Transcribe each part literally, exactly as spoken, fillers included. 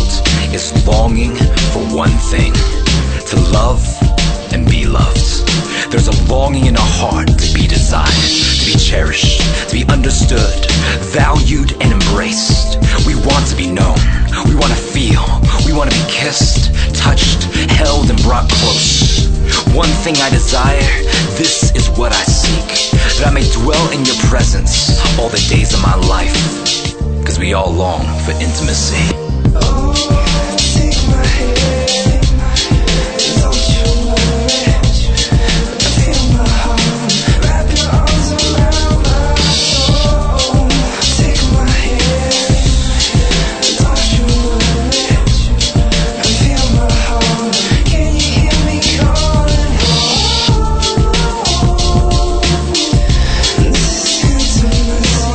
world is longing for one thing: to love and be loved. There's a longing in our heart to be desired, to be cherished, to be understood, valued and embraced. We want to be known, we want to feel, we want to be kissed, touched, held and brought close. One thing I desire, this is what I seek, that I may dwell in your presence all the days of my life, cause we all long for intimacy. Oh, take my hand, don't you worry, feel my heart, wrap your arms around my soul. Take my hand, don't you worry, feel my heart, can you hear me calling home? This is intimacy.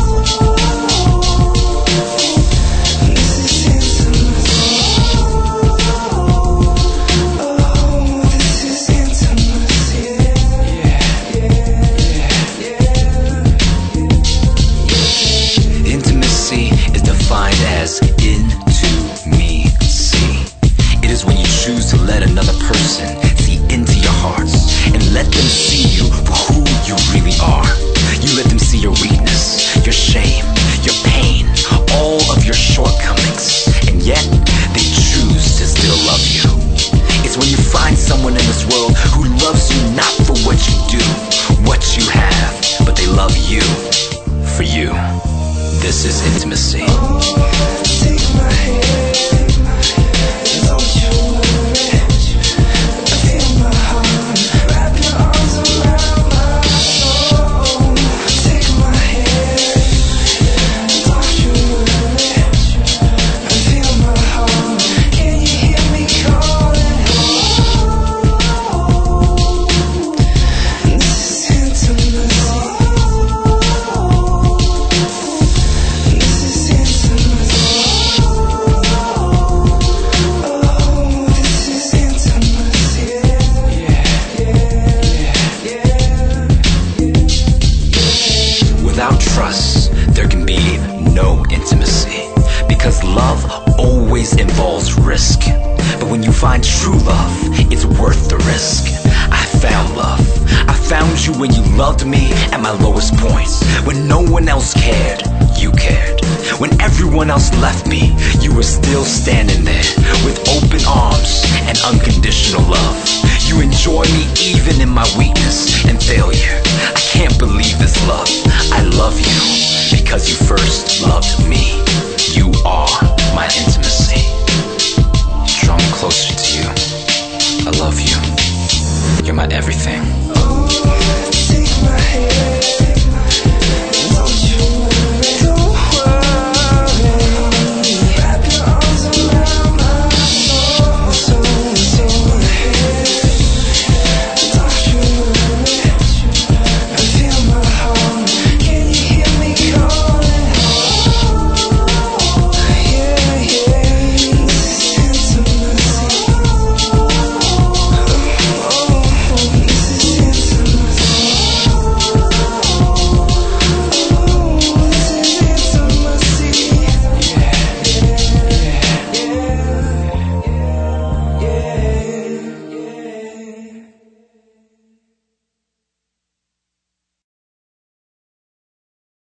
As into me see. It is when you choose to let another person see into your hearts and let them see you for who you really are. You let them see your weakness, your shame, your pain, all of your shortcomings, and yet they choose to still love you. It's when you find someone in this world who loves you not for what you do, what you have, but they love you for you. This is intimacy. Take my hand, don't you worry, feel my heart, wrap your arms around my soul. Take my hand, don't you worry, feel my heart, can you hear me calling home? This is intimacy. Without trust, there can be no intimacy, because love always involves risk. But when you find true love, it's worth the risk. I found love. I found you when you loved me at my lowest points. When no one else cared, you cared. When everyone else left me, you were still standing there with open arms and unconditional love. You enjoy me even in my weakness.